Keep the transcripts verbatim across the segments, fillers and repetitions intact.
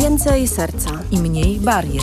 Więcej serca i mniej barier.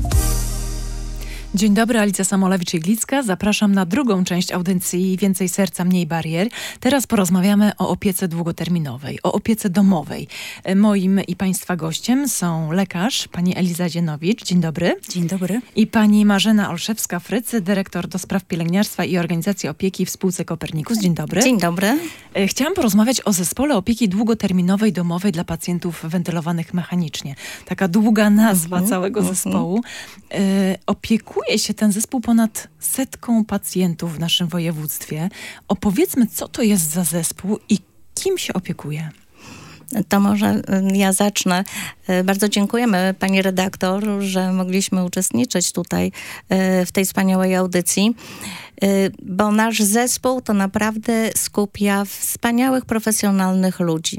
Dzień dobry, Alicja Samolewicz-Jeglicka. Zapraszam na drugą część audycji Więcej serca, mniej barier. Teraz porozmawiamy o opiece długoterminowej, o opiece domowej. Moim i Państwa gościem są lekarz, pani Eliza Dzienowicz. Dzień dobry. Dzień dobry. I pani Marzena Olszewska-Frycy, dyrektor do spraw pielęgniarstwa i organizacji opieki w spółce Kopernikus. Dzień dobry. Dzień dobry. Chciałam porozmawiać o zespole opieki długoterminowej domowej dla pacjentów wentylowanych mechanicznie. Taka długa nazwa mm-hmm, całego mm-hmm. zespołu. E, opiekuje się ten zespół ponad setką pacjentów w naszym województwie. Opowiedzmy, co to jest za zespół i kim się opiekuje. To może ja zacznę. Bardzo dziękujemy pani redaktor, że mogliśmy uczestniczyć tutaj w tej wspaniałej audycji, bo nasz zespół to naprawdę skupia wspaniałych, profesjonalnych ludzi.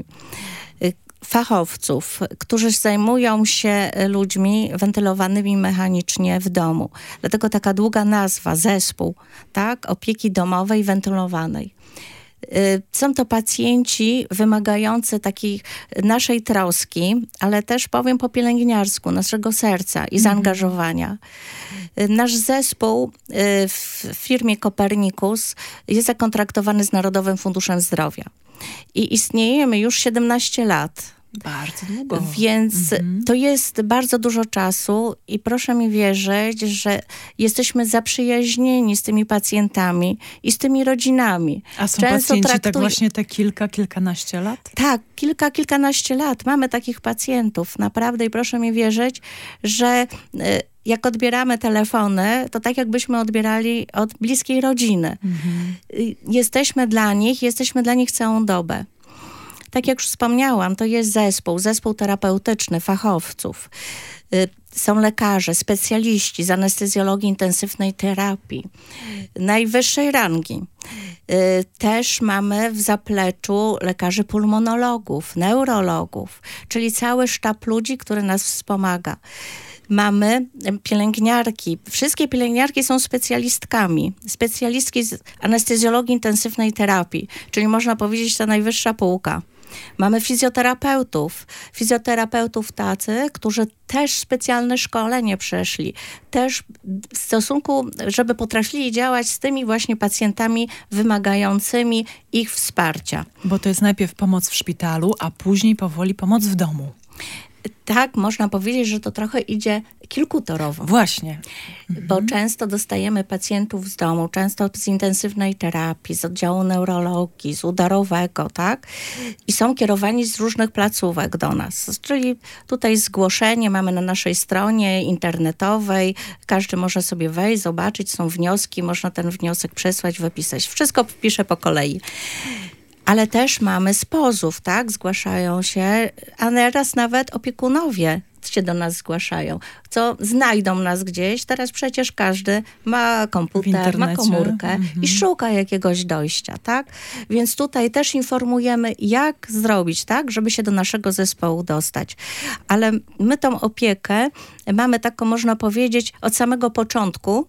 Fachowców, którzy zajmują się ludźmi wentylowanymi mechanicznie w domu. Dlatego taka długa nazwa, zespół, tak, opieki domowej wentylowanej. Są to pacjenci wymagający takiej naszej troski, ale też powiem po pielęgniarsku, naszego serca i zaangażowania. Nasz zespół w firmie Kopernikus jest zakontraktowany z Narodowym Funduszem Zdrowia i istniejemy już siedemnaście lat. Bardzo długo. Więc mhm. to jest bardzo dużo czasu i proszę mi wierzyć, że jesteśmy zaprzyjaźnieni z tymi pacjentami i z tymi rodzinami. A są Często pacjenci traktuj... tak właśnie te kilka, kilkanaście lat? Tak, kilka, kilkanaście lat. Mamy takich pacjentów, naprawdę, i proszę mi wierzyć, że jak odbieramy telefony, to tak jakbyśmy odbierali od bliskiej rodziny. Mhm. Jesteśmy dla nich, jesteśmy dla nich całą dobę. Tak jak już wspomniałam, to jest zespół, zespół terapeutyczny, fachowców. Są lekarze, specjaliści z anestezjologii intensywnej terapii, najwyższej rangi. Też mamy w zapleczu lekarzy pulmonologów, neurologów, czyli cały sztab ludzi, który nas wspomaga. Mamy pielęgniarki. Wszystkie pielęgniarki są specjalistkami. Specjalistki z anestezjologii intensywnej terapii, czyli można powiedzieć ta najwyższa półka. Mamy fizjoterapeutów. Fizjoterapeutów tacy, którzy też specjalne szkolenie przeszli. Też w stosunku, żeby potrafili działać z tymi właśnie pacjentami wymagającymi ich wsparcia. Bo to jest najpierw pomoc w szpitalu, a później powoli pomoc w domu. Tak, można powiedzieć, że to trochę idzie kilkutorowo. Właśnie. Bo mhm. często dostajemy pacjentów z domu, często z intensywnej terapii, z oddziału neurologii, z udarowego, tak? I są kierowani z różnych placówek do nas. Czyli tutaj zgłoszenie mamy na naszej stronie internetowej. Każdy może sobie wejść, zobaczyć, są wnioski, można ten wniosek przesłać, wypisać. Wszystko wpiszę po kolei. Ale też mamy z pozów, tak? Zgłaszają się, a nieraz nawet opiekunowie się do nas zgłaszają. Co znajdą nas gdzieś. Teraz przecież każdy ma komputer, ma komórkę mhm. i szuka jakiegoś dojścia, tak? Więc tutaj też informujemy, jak zrobić, tak? Żeby się do naszego zespołu dostać. Ale my tą opiekę mamy taką, można powiedzieć, od samego początku.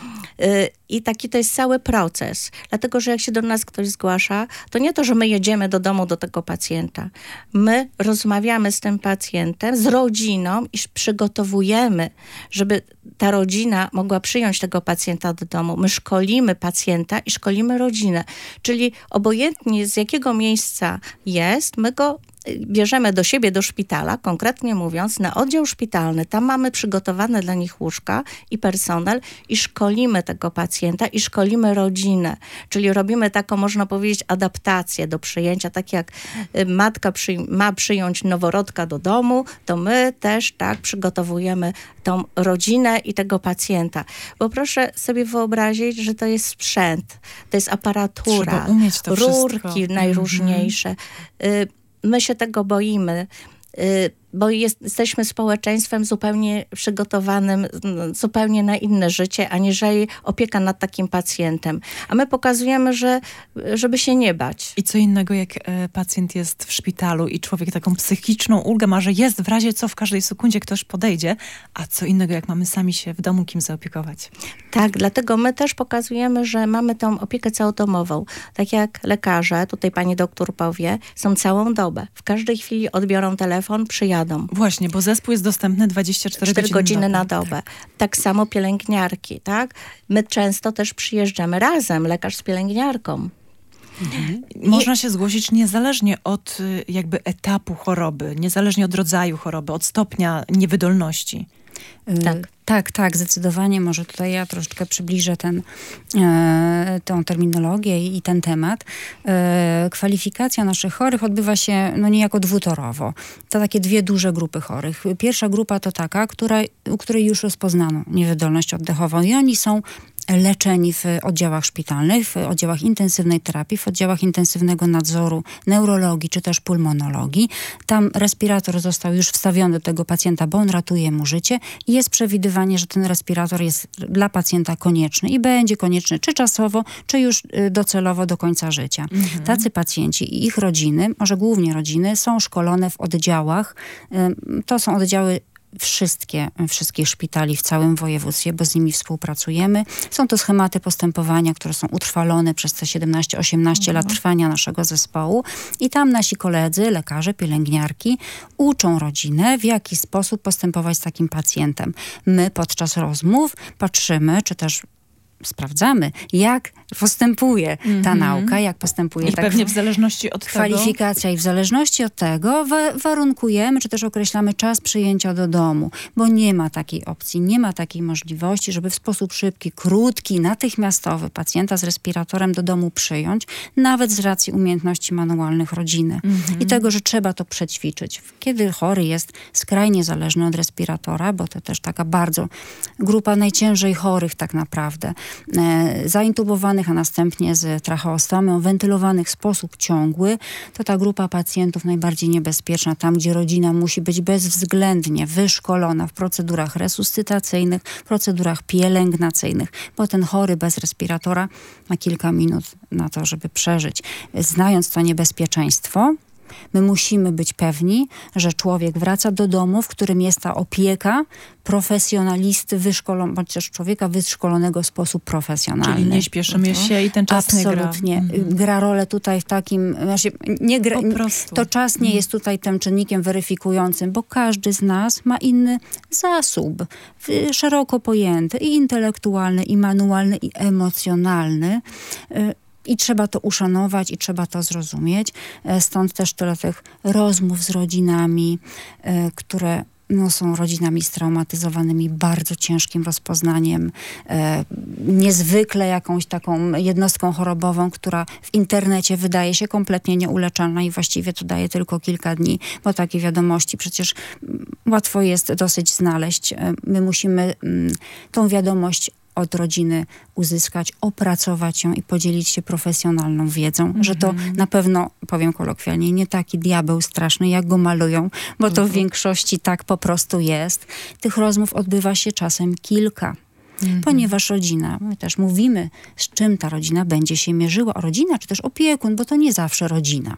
I taki to jest cały proces. Dlatego, że jak się do nas ktoś zgłasza, to nie to, że my jedziemy do domu do tego pacjenta. My rozmawiamy z tym pacjentem, z rodziną i przygotowujemy, żeby ta rodzina mogła przyjąć tego pacjenta do domu. My szkolimy pacjenta i szkolimy rodzinę. Czyli obojętnie z jakiego miejsca jest, my go bierzemy do siebie, do szpitala, konkretnie mówiąc, na oddział szpitalny. Tam mamy przygotowane dla nich łóżka i personel i szkolimy tego pacjenta i szkolimy rodzinę. Czyli robimy taką, można powiedzieć, adaptację do przyjęcia. Tak jak matka przy, ma przyjąć noworodka do domu, to my też tak przygotowujemy tą rodzinę i tego pacjenta. Bo proszę sobie wyobrazić, że to jest sprzęt, to jest aparatura, trzeba umieć to rurki wszystko. najróżniejsze. Mm-hmm. My się tego boimy, bo jest, jesteśmy społeczeństwem zupełnie przygotowanym zupełnie na inne życie, aniżeli opieka nad takim pacjentem. A my pokazujemy, że żeby się nie bać. I co innego, jak e, pacjent jest w szpitalu i człowiek taką psychiczną ulgę ma, że jest w razie co w każdej sekundzie ktoś podejdzie, a co innego, jak mamy sami się w domu kim zaopiekować. Tak, dlatego my też pokazujemy, że mamy tą opiekę całodomową. Tak jak lekarze, tutaj pani doktor powie, są całą dobę. W każdej chwili odbiorą telefon, przyjadą jadą. Właśnie, bo zespół jest dostępny dwadzieścia cztery cztery godziny na dobę. Tak. tak samo pielęgniarki, tak? My często też przyjeżdżamy razem, lekarz z pielęgniarką. Mhm. Można się zgłosić niezależnie od y, jakby etapu choroby, niezależnie od rodzaju choroby, od stopnia niewydolności. Tak. Tak, tak, zdecydowanie. Może tutaj ja troszeczkę przybliżę ten, e, tą terminologię i, i ten temat. E, kwalifikacja naszych chorych odbywa się no niejako dwutorowo. To takie dwie duże grupy chorych. Pierwsza grupa to taka, która, u której już rozpoznano niewydolność oddechową i oni są leczeni w oddziałach szpitalnych, w oddziałach intensywnej terapii, w oddziałach intensywnego nadzoru neurologii czy też pulmonologii. Tam respirator został już wstawiony do tego pacjenta, bo on ratuje mu życie i jest przewidywanie, że ten respirator jest dla pacjenta konieczny i będzie konieczny czy czasowo, czy już docelowo do końca życia. Mhm. Tacy pacjenci i ich rodziny, może głównie rodziny, są szkolone w oddziałach. To są oddziały Wszystkie, wszystkich szpitali w całym województwie, bo z nimi współpracujemy. Są to schematy postępowania, które są utrwalone przez te siedemnaście osiemnaście mhm. lat trwania naszego zespołu i tam nasi koledzy, lekarze, pielęgniarki uczą rodzinę, w jaki sposób postępować z takim pacjentem. My podczas rozmów patrzymy, czy też sprawdzamy, jak postępuje mm-hmm. ta nauka, jak postępuje I ta pewnie w zależności od kwalifikacja tego... i w zależności od tego wa- warunkujemy, czy też określamy czas przyjęcia do domu, bo nie ma takiej opcji, nie ma takiej możliwości, żeby w sposób szybki, krótki, natychmiastowy pacjenta z respiratorem do domu przyjąć, nawet z racji umiejętności manualnych rodziny. Mm-hmm. I tego, że trzeba to przećwiczyć. Kiedy chory jest skrajnie zależny od respiratora, bo to też taka bardzo grupa najciężej chorych tak naprawdę, e, zaintubowanych, a następnie z tracheostomą, wentylowanych w sposób ciągły, to ta grupa pacjentów najbardziej niebezpieczna, tam gdzie rodzina musi być bezwzględnie wyszkolona w procedurach resuscytacyjnych, w procedurach pielęgnacyjnych, bo ten chory bez respiratora ma kilka minut na to, żeby przeżyć. Znając to niebezpieczeństwo, my musimy być pewni, że człowiek wraca do domu, w którym jest ta opieka profesjonalisty, wyszkolon, bądź też człowieka wyszkolonego w sposób profesjonalny. Czyli nie śpieszymy się i ten czas nie gra. Absolutnie. Gra rolę tutaj w takim... Znaczy nie gra, po prostu. To czas nie jest tutaj tym czynnikiem weryfikującym, bo każdy z nas ma inny zasób, szeroko pojęty, i intelektualny, i manualny, i emocjonalny. I trzeba to uszanować i trzeba to zrozumieć. Stąd też tyle tych rozmów z rodzinami, które no, są rodzinami straumatyzowanymi bardzo ciężkim rozpoznaniem, e, niezwykle jakąś taką jednostką chorobową, która w internecie wydaje się kompletnie nieuleczalna i właściwie to daje tylko kilka dni, bo takie wiadomości przecież łatwo jest dosyć znaleźć. My musimy m, tą wiadomość od rodziny uzyskać, opracować ją i podzielić się profesjonalną wiedzą, mm-hmm. że to na pewno, powiem kolokwialnie, nie taki diabeł straszny, jak go malują, bo to mm-hmm. w większości tak po prostu jest. Tych rozmów odbywa się czasem kilka. Mm-hmm. Ponieważ rodzina, my też mówimy, z czym ta rodzina będzie się mierzyła. Rodzina, czy też opiekun, bo to nie zawsze rodzina.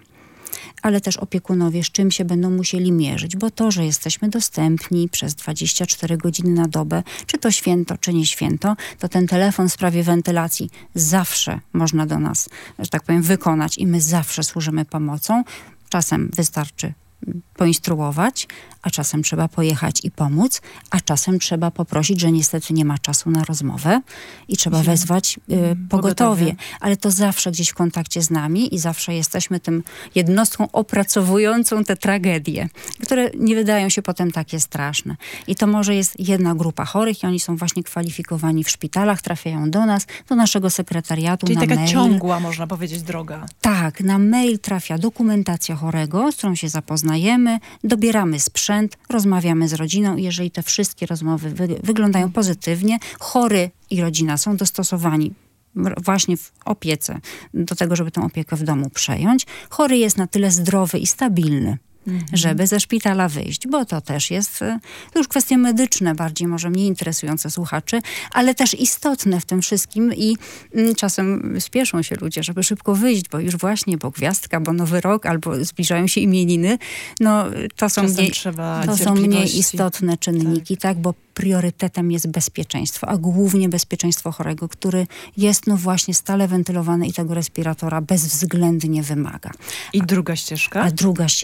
Ale też opiekunowie z czym się będą musieli mierzyć, bo to, że jesteśmy dostępni przez dwadzieścia cztery godziny na dobę, czy to święto, czy nie święto, to ten telefon w sprawie wentylacji zawsze można do nas, że tak powiem, wykonać i my zawsze służymy pomocą. Czasem wystarczy poinstruować, a czasem trzeba pojechać i pomóc, a czasem trzeba poprosić, że niestety nie ma czasu na rozmowę i trzeba wezwać y, pogotowie. pogotowie. Ale to zawsze gdzieś w kontakcie z nami i zawsze jesteśmy tym jednostką opracowującą te tragedie, które nie wydają się potem takie straszne. I to może jest jedna grupa chorych i oni są właśnie kwalifikowani w szpitalach, trafiają do nas, do naszego sekretariatu. Czyli na taka mail. ciągła, można powiedzieć, droga. Tak, na mail trafia dokumentacja chorego, z którą się zapoznajemy, dobieramy sprzęt, rozmawiamy z rodziną i jeżeli te wszystkie rozmowy wy- wyglądają pozytywnie, chory i rodzina są dostosowani właśnie w opiece do tego, żeby tę opiekę w domu przejąć. Chory jest na tyle zdrowy i stabilny, mhm. żeby ze szpitala wyjść, bo to też jest to już kwestie medyczne, bardziej może mniej interesujące słuchaczy, ale też istotne w tym wszystkim i mm, czasem spieszą się ludzie, żeby szybko wyjść, bo już właśnie, bo gwiazdka, bo nowy rok, albo zbliżają się imieniny, no to są, mniej, to są mniej istotne czynniki, tak, tak bo priorytetem jest bezpieczeństwo, a głównie bezpieczeństwo chorego, który jest no właśnie stale wentylowany i tego respiratora bezwzględnie wymaga. I druga ścieżka? A druga ścieżka i druga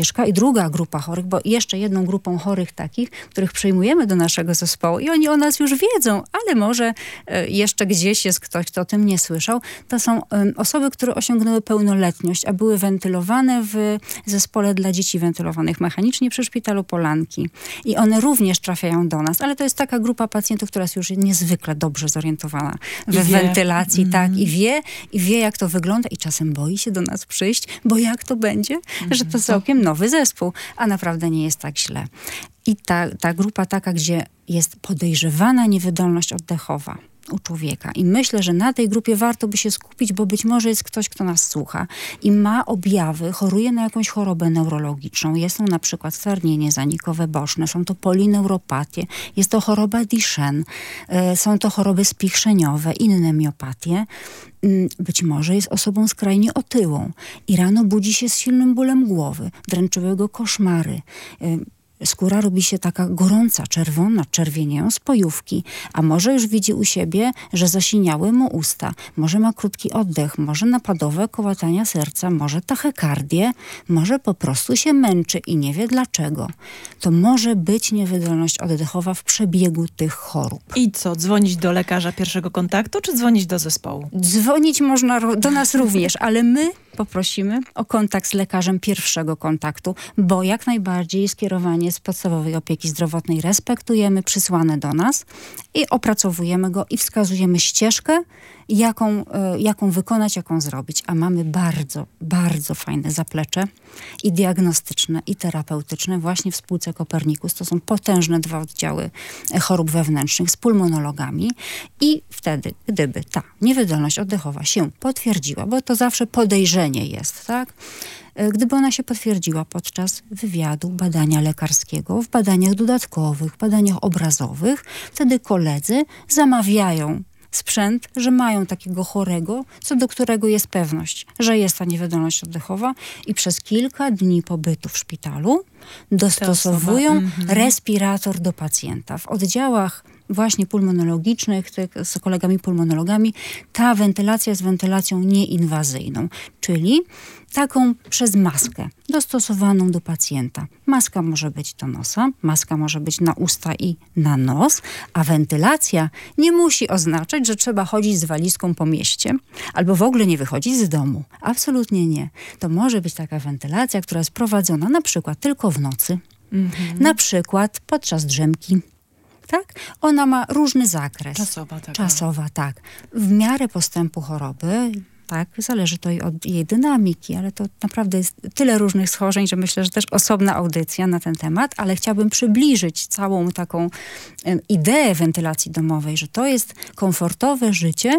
druga grupa chorych, bo jeszcze jedną grupą chorych takich, których przyjmujemy do naszego zespołu i oni o nas już wiedzą, ale może y, jeszcze gdzieś jest ktoś, kto o tym nie słyszał, to są y, osoby, które osiągnęły pełnoletność, a były wentylowane w zespole dla dzieci wentylowanych mechanicznie przy Szpitalu Polanki. I one również trafiają do nas, ale to jest taka grupa pacjentów, która jest już niezwykle dobrze zorientowana we wentylacji, mm. tak, i wie, i wie, jak to wygląda i czasem boi się do nas przyjść, bo jak to będzie, mm. że to całkiem nowy zespół, a naprawdę nie jest tak źle. I ta, ta grupa taka, gdzie jest podejrzewana niewydolność oddechowa u człowieka. I myślę, że na tej grupie warto by się skupić, bo być może jest ktoś, kto nas słucha i ma objawy, choruje na jakąś chorobę neurologiczną. Jest to na przykład stwardnienie zanikowe boczne, są to polineuropatie, jest to choroba Duchenne, y, są to choroby spichrzeniowe, inne miopatie. Y, być może jest osobą skrajnie otyłą i rano budzi się z silnym bólem głowy, dręczyły go koszmary. Y, Skóra robi się taka gorąca, czerwona, czerwienieją spojówki, a może już widzi u siebie, że zasiniały mu usta, może ma krótki oddech, może napadowe kołatania serca, może tachykardię, może po prostu się męczy i nie wie dlaczego. To może być niewydolność oddechowa w przebiegu tych chorób. I co, dzwonić do lekarza pierwszego kontaktu, czy dzwonić do zespołu? Dzwonić można do nas również, ale my poprosimy o kontakt z lekarzem pierwszego kontaktu, bo jak najbardziej skierowanie z podstawowej opieki zdrowotnej respektujemy, przysłane do nas i opracowujemy go i wskazujemy ścieżkę, jaką, jaką wykonać, jaką zrobić. A mamy bardzo, bardzo fajne zaplecze i diagnostyczne, i terapeutyczne właśnie w spółce Copernicus. To są potężne dwa oddziały chorób wewnętrznych z pulmonologami i wtedy, gdyby ta niewydolność oddechowa się potwierdziła, bo to zawsze podejrzenie jest, tak? Gdyby ona się potwierdziła podczas wywiadu, badania lekarskiego, w badaniach dodatkowych, badaniach obrazowych, wtedy koledzy zamawiają sprzęt, że mają takiego chorego, co do którego jest pewność, że jest ta niewydolność oddechowa i przez kilka dni pobytu w szpitalu dostosowują mm-hmm. respirator do pacjenta. W oddziałach właśnie pulmonologicznych, tych z kolegami pulmonologami, ta wentylacja jest wentylacją nieinwazyjną, czyli taką przez maskę, dostosowaną do pacjenta. Maska może być do nosa, maska może być na usta i na nos, a wentylacja nie musi oznaczać, że trzeba chodzić z walizką po mieście albo w ogóle nie wychodzić z domu. Absolutnie nie. To może być taka wentylacja, która jest prowadzona na przykład tylko w nocy, mhm. na przykład podczas drzemki. Tak? Ona ma różny zakres. Czasowa, tak. Czasowa, tak. W miarę postępu choroby, tak, zależy to i od jej dynamiki, ale to naprawdę jest tyle różnych schorzeń, że myślę, że też osobna audycja na ten temat, ale chciałabym przybliżyć całą taką um, ideę wentylacji domowej, że to jest komfortowe życie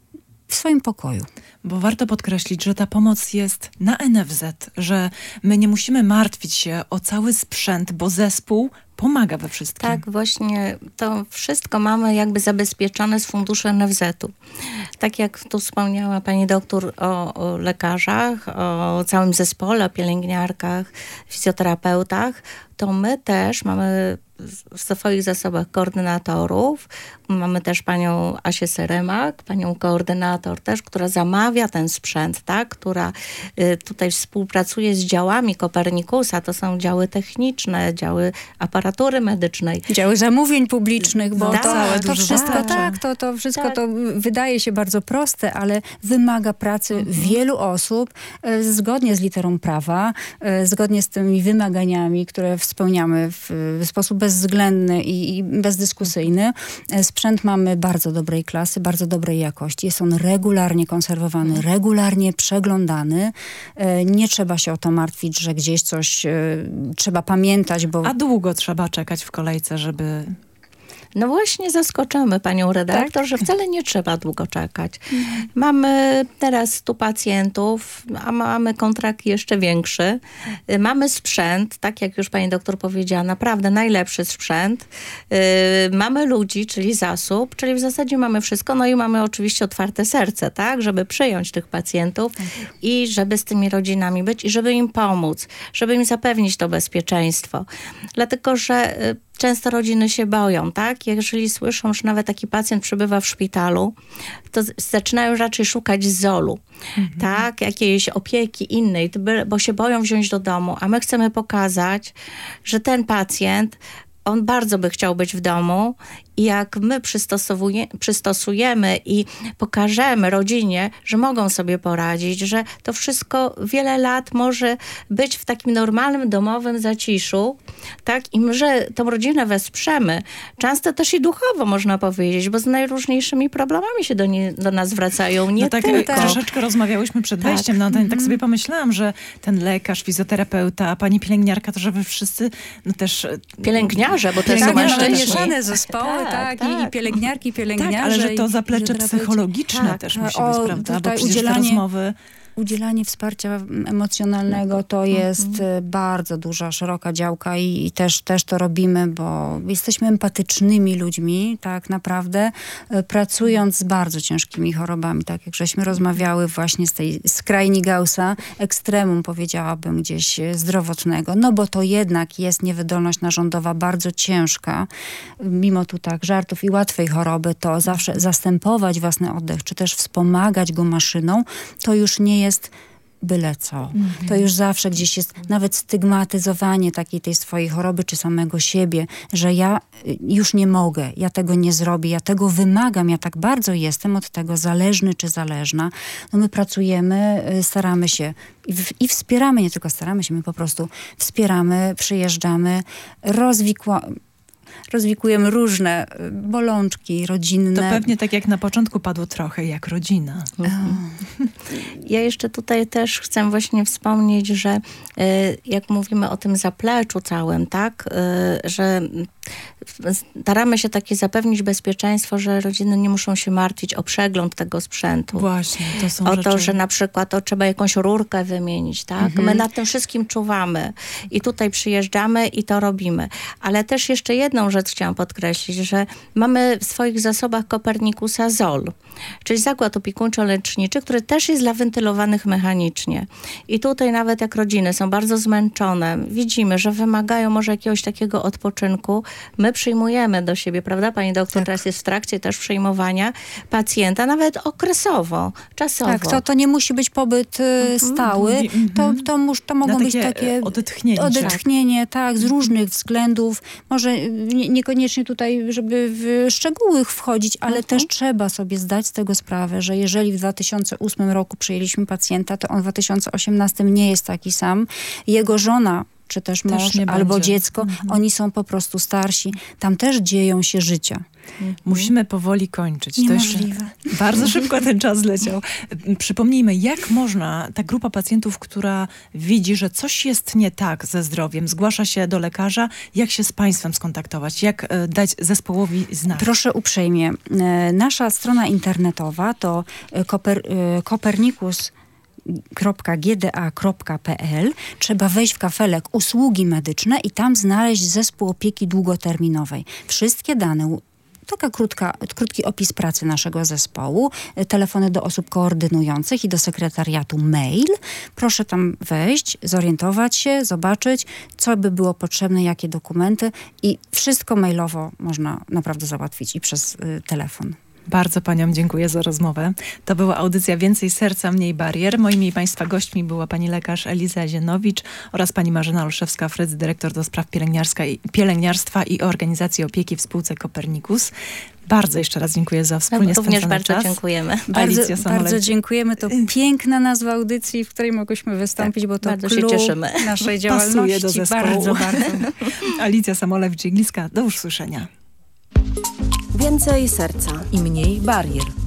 w swoim pokoju. Bo warto podkreślić, że ta pomoc jest na N F Z, że my nie musimy martwić się o cały sprzęt, bo zespół pomaga we wszystkim. Tak, właśnie to wszystko mamy jakby zabezpieczone z funduszy N F Z-u. Tak jak tu wspomniała pani doktor o, o lekarzach, o całym zespole, o pielęgniarkach, fizjoterapeutach, to my też mamy w swoich zasobach koordynatorów. Mamy też panią Asię Seremak, panią koordynator też, która zamawia ten sprzęt, tak? Która y, tutaj współpracuje z działami Kopernikusa. To są działy techniczne, działy aparatury medycznej. Działy zamówień publicznych, bo tak, to, to wszystko tak. tak, to, to wszystko tak. to wydaje się bardzo proste, ale wymaga pracy mhm. wielu osób, y, zgodnie z literą prawa, y, zgodnie z tymi wymaganiami, które spełniamy w, w sposób bezwzględny i, i bezdyskusyjny. Sprzęt mamy bardzo dobrej klasy, bardzo dobrej jakości. Jest on regularnie konserwowany, regularnie przeglądany. Nie trzeba się o to martwić, że gdzieś coś trzeba pamiętać, bo... A długo trzeba czekać w kolejce, żeby... No właśnie zaskoczymy panią redaktor, tak? Że wcale nie trzeba długo czekać. Mhm. Mamy teraz stu pacjentów, a mamy kontrakt jeszcze większy. Mamy sprzęt, tak jak już pani doktor powiedziała, naprawdę najlepszy sprzęt. Yy, mamy ludzi, czyli zasób, czyli w zasadzie mamy wszystko. No i mamy oczywiście otwarte serce, tak? Żeby przyjąć tych pacjentów tak. i żeby z tymi rodzinami być i żeby im pomóc, żeby im zapewnić to bezpieczeństwo. Dlatego, że yy, często rodziny się boją, tak? Jeżeli słyszą, że nawet taki pacjent przebywa w szpitalu, to z- zaczynają raczej szukać zolu, mhm. tak? Jakiejś opieki innej, bo się boją wziąć do domu, a my chcemy pokazać, że ten pacjent, on bardzo by chciał być w domu i jak my przystosowuje, przystosujemy i pokażemy rodzinie, że mogą sobie poradzić, że to wszystko wiele lat może być w takim normalnym, domowym zaciszu, tak? I my, że tą rodzinę wesprzemy, często też i duchowo można powiedzieć, bo z najróżniejszymi problemami się do, nie, do nas wracają, nie no tak, tylko. Troszeczkę rozmawiałyśmy przed Tak. wejściem na ten, Mhm. tak sobie pomyślałam, że ten lekarz, fizjoterapeuta, pani pielęgniarka, to że wy wszyscy no też... Pielęgniarze, bo to są Tak, mamy mężczyźni. mieszane zespoły, tak, Tak, tak, i tak. pielęgniarki, i pielęgniarze. Tak, ale że to i zaplecze fizjoterapeuci. psychologiczne Tak. też musi O, być, prawda? Bo tutaj przecież te udzielanie- rozmowy... Udzielanie wsparcia emocjonalnego to jest mm-hmm. bardzo duża, szeroka działka i, i też, też to robimy, bo jesteśmy empatycznymi ludźmi, tak naprawdę, pracując z bardzo ciężkimi chorobami, tak jak żeśmy rozmawiały właśnie z tej skrajni Gaussa, ekstremum powiedziałabym gdzieś zdrowotnego, no bo to jednak jest niewydolność narządowa bardzo ciężka, mimo tu tak żartów i łatwej choroby, to zawsze zastępować własny oddech, czy też wspomagać go maszyną, to już nie jest byle co. Mhm. To już zawsze gdzieś jest nawet stygmatyzowanie takiej tej swojej choroby, czy samego siebie, że ja już nie mogę, ja tego nie zrobię, ja tego wymagam, ja tak bardzo jestem od tego zależny czy zależna. No my pracujemy, staramy się i, w, i wspieramy, nie tylko staramy się, my po prostu wspieramy, przyjeżdżamy, rozwikła... rozwikujemy różne bolączki rodzinne. To pewnie tak jak na początku padło trochę jak rodzina. Mhm. Ja jeszcze tutaj też chcę właśnie wspomnieć, że y, jak mówimy o tym zapleczu całym, tak, y, że staramy się takie zapewnić bezpieczeństwo, że rodziny nie muszą się martwić o przegląd tego sprzętu. Właśnie, to są O rzeczy... to, że na przykład to trzeba jakąś rurkę wymienić, tak? Mhm. My nad tym wszystkim czuwamy i tutaj przyjeżdżamy i to robimy. Ale też jeszcze jedną rzecz chciałam podkreślić, że mamy w swoich zasobach Kopernikusa Z O L, czyli zakład opiekuńczo-leczniczy, który też jest dla wentylowanych mechanicznie. I tutaj nawet jak rodziny są bardzo zmęczone, widzimy, że wymagają może jakiegoś takiego odpoczynku, my przyjmujemy do siebie, prawda? Pani doktor Tak. teraz jest w trakcie też przyjmowania pacjenta, nawet okresowo, czasowo. Tak, to, to nie musi być pobyt y, stały, Mhm. to, to, mus, to mogą Na być takie, takie e, odetchnięcie. odetchnienie, tak, z różnych względów. Może y, nie, niekoniecznie tutaj, żeby w szczegóły wchodzić, ale Mhm. też trzeba sobie zdać z tego sprawę, że jeżeli w dwa tysiące ósmym roku przyjęliśmy pacjenta, to on w dwa tysiące osiemnastym nie jest taki sam. Jego żona czy też Też mąż, nie albo będzie. dziecko, Mhm. oni są po prostu starsi. Tam też dzieją się życia. Musimy powoli kończyć. To jeszcze Niemożliwe. bardzo szybko ten czas zleciał. Przypomnijmy, jak można, ta grupa pacjentów, która widzi, że coś jest nie tak ze zdrowiem, zgłasza się do lekarza, jak się z państwem skontaktować, jak e, dać zespołowi znać? Proszę uprzejmie. E, Nasza strona internetowa to koper, e, kopernikus kropka g d a kropka p l. Trzeba wejść w kafelek usługi medyczne i tam znaleźć zespół opieki długoterminowej. Wszystkie dane, taka krótka, krótki opis pracy naszego zespołu, telefony do osób koordynujących i do sekretariatu mail. Proszę tam wejść, zorientować się, zobaczyć, co by było potrzebne, jakie dokumenty i wszystko mailowo można naprawdę załatwić i przez y, telefon. Bardzo paniom dziękuję za rozmowę. To była audycja Więcej serca, mniej barier. Moimi i państwa gośćmi była pani lekarz Eliza Zienowicz oraz pani Marzena Olszewska-Fryc, dyrektor do spraw pielęgniarstwa i organizacji opieki w spółce Kopernikus. Bardzo jeszcze raz dziękuję za wspólnie Również spędzony bardzo czas. dziękujemy. Bardzo, Alicja Samolewicz. bardzo dziękujemy. To piękna nazwa audycji, w której mogłyśmy wystąpić, Tak, bo to bardzo się clue cieszymy. naszej Pasuje działalności. do zespołu. Bardzo, bardzo. Alicja Samolewicz-Igliska, do usłyszenia. Więcej serca i mniej barier.